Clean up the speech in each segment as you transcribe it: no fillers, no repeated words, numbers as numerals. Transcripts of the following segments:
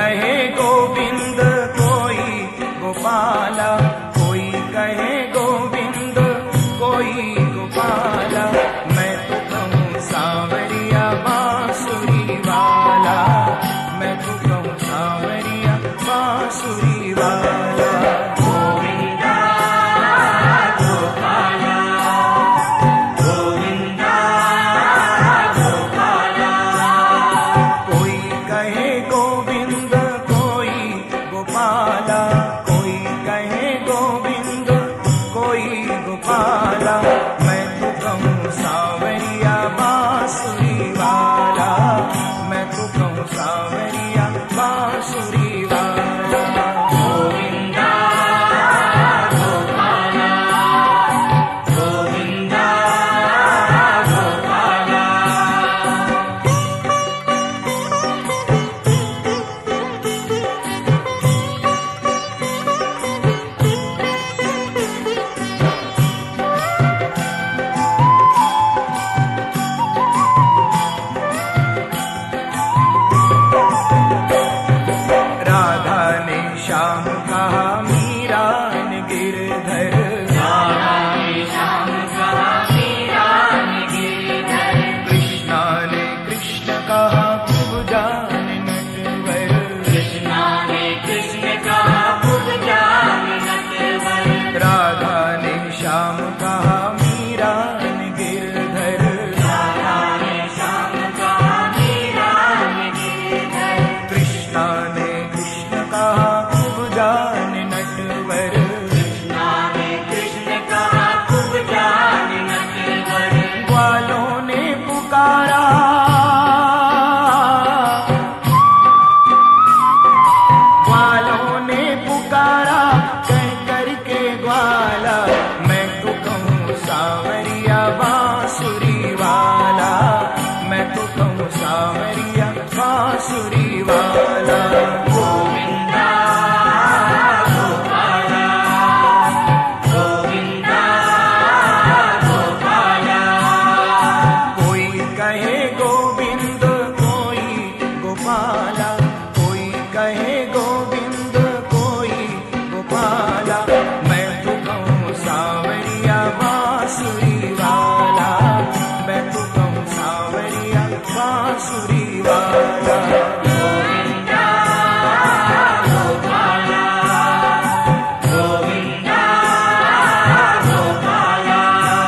कहे गोविंद कोई गोपाला, कोई कहे गोविंद कोई गोपाला, मैं तो कहूँ सांवरिया बांसुरी वाला, मैं तो कहूँ सांवरिया बांसुरी वाला। गोविंदा गोपाला, गोविंदा गोपाला, कोई कहे गोविंद कोई गोपाला, कोई कहे गोविंद कोई गोपाला, मैं तो कहूँ सांवरिया बांसुरी वाला, मैं तो कहूँ सांवरिया बांसुरी वाला। गोविंदा गोपाला, गोविंदा गोपाला। राधा ने श्याम कहा, मीरा ने गिरधर, राधा ने श्याम कहा, मीरा ने गिरधर, कृष्णा ने कृष्ण कहा, खूब जान नटवर, कृष्णा ने कृष्ण कहा, खूब जान नटवर। राधा ने श्याम कहा, मीरा ने गिरधर, राधा ने श्याम कहा, मीरा ने गिरधर, कृष्णा ने कृष्ण कहा, खूब जान नटवर, कृष्णा ने कृष्ण कहा, खूब जान नटवर। ग्वालों ने पुकारा, ग्वालों ने पुकारा, कह करके ग्वाला, मैं तो कहूँ सांवरिया बांसुरी वाला, मैं तो कहूँ सांवरिया बांसुरी वाला। गोविंदा गोपाला, गोविंदा गोपाला, कोई कहे गोविंद कोई गोपाला, कोई कहे गोविंद कोई गोपाला, मैं तो कहूँ सांवरिया बांसुरी वाला, मैं तो कहूँ सांवरिया बांसुरी वाला। गोविंदा गोपाला, गोविंदा गोपाला।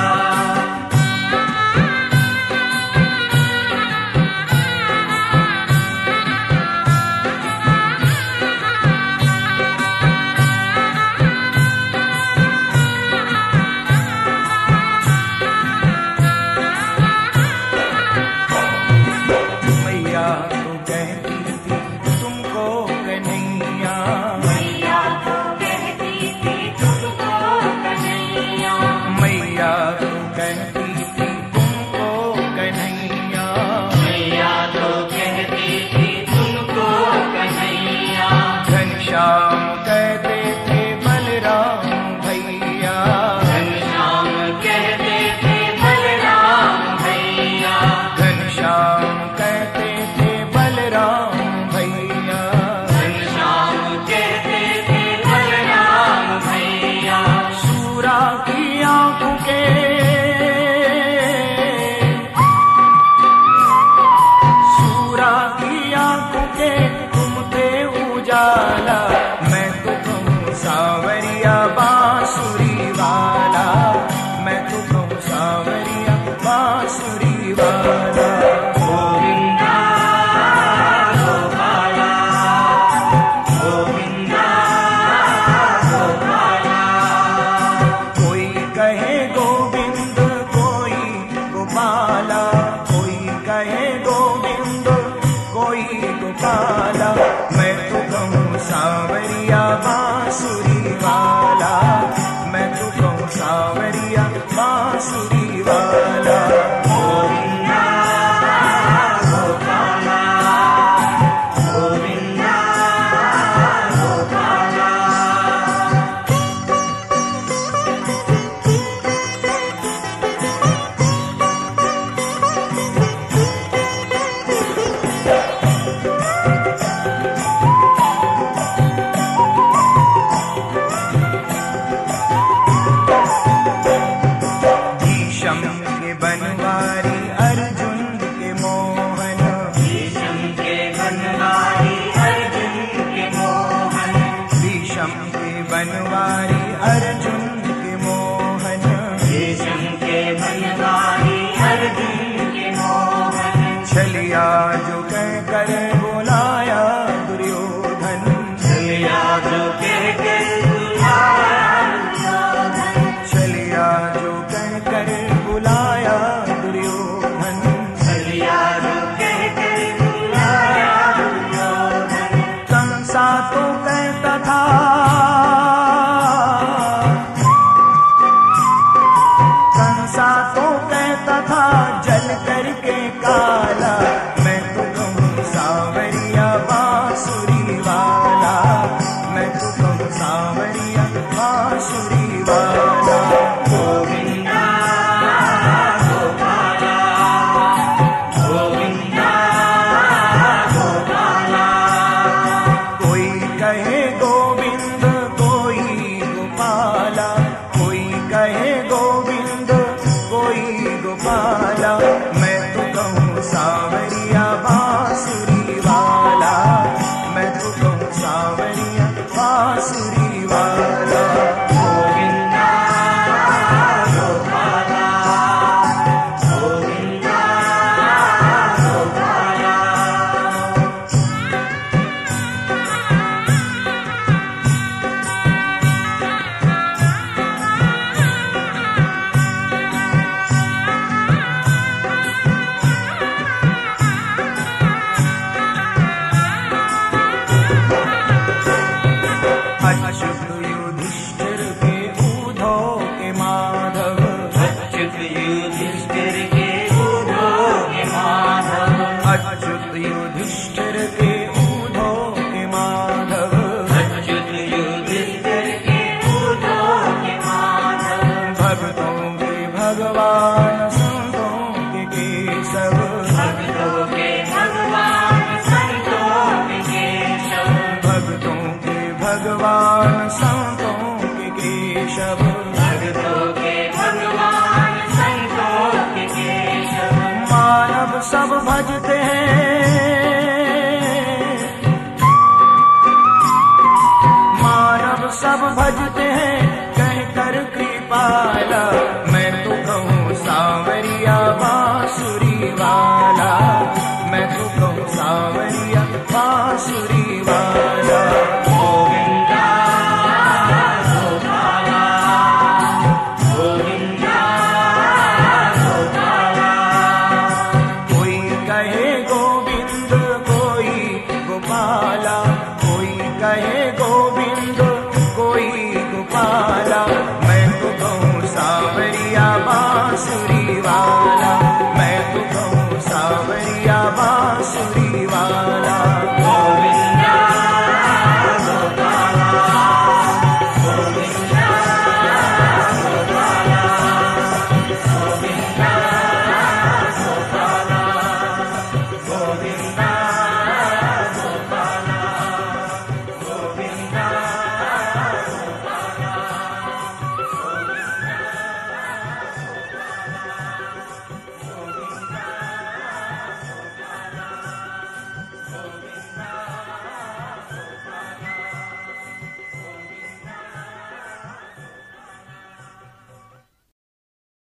मैया तो कहती थी तुमको कन्हैया, मैया तो कहती थी तुमको कन्हैया, मैया तो कहती थी तुमको कन्हैया, मैया तो कहती थी तुमको कन्हैया, घनश्याम कहते थे बलराम भैया, घनश्याम कहते थे बलराम भैया, घनश्याम कहते थे बलराम भैया, घनश्याम कहते थे बलराम भैया। सूरा की आंखों के, सूरा की आंखों के तुम थे उजाला, मैं तो कहूँ सांवरिया बांसुरी वाला, मैं तो कहूँ सांवरिया बांसुरी वाला। गोविंदा गोपाला, गोविंदा गोपाला, कोई कहे गोविंद कोई गोपाला, कोई कहे गोविंद कोई गोपाला, मैं तो कहूँ सांवरिया बनवारी अर्जुन के मोहन, कृष्ण के बनवारी अर्जुन के मोहन, छलिया जो कह कर बुलाया दुर्योधन, छलिया जो कह कर बुलाया दुर्योधन, छलिया जो कह कर बुलाया दुर्योधन, छलिया जो कह कर बुलाया दुर्योधन, कंसा तो कहता था, कंसा तो कहता था जल करके काला, मैं तो कहूँ सावरिया बांसुरी वाला, मैं तो कहूँ सावरिया बांसुरी वाला। गोविंदा गोपाला, गोविंदा गोपाला, कोई कहे गोविंद कोई गोपाला, कोई कहे गोविंद कोई गोपाला, मैं तो कहूँ सावरिया बांसुरी वाला, मैं तो कहूँ सावरिया बांसुरी वाला। गोविंदा गोपाला, गोविंदा गोपाला, अच्युत युधिष्ठिर के ऊधो के माधव, अच्युत युधिष्ठिर के ऊधो के माधव, अच्युत युधिष्ठिर के ऊधो के माधव, अच्युत युधिष्ठिर के ऊधो के माधव, भक्तों के भगवान संतों के केशव, भक्तों के भगवान संतों के केशव, भक्तों के भगवान संतों के केशव, भक्तों के भगवान संतों के केशव, मानव सब भजते हैं, मानव सब भजते हैं कह कर कृपाला, मैं तो कहूँ सावरिया बांसुरी वाला, मैं तो कहूँ सावरिया बांसुरी वाला। गोविंदा गोपाला, गोविंदा गोपाला, कोई कहे गोविंद कोई गोपाला, कोई कहे